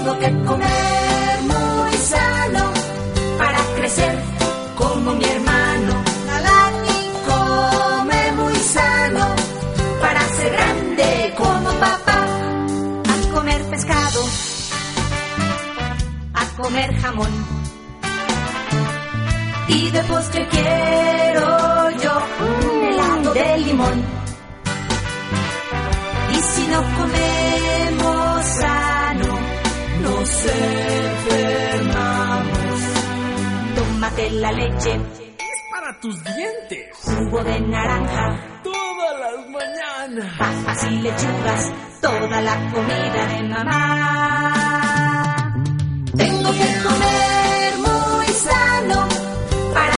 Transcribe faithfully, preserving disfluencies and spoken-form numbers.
Tengo que comer muy sano para crecer como mi hermano. Alani come muy sano para ser grande como papá. A comer pescado, a comer jamón, y de postre quiero yo un helado de limón. Y si no comemos sano, nos enfermamos. Tómate la leche, es para tus dientes. Jugo de naranja, todas las mañanas. Papas y lechugas, toda la comida de mamá. Tengo que comer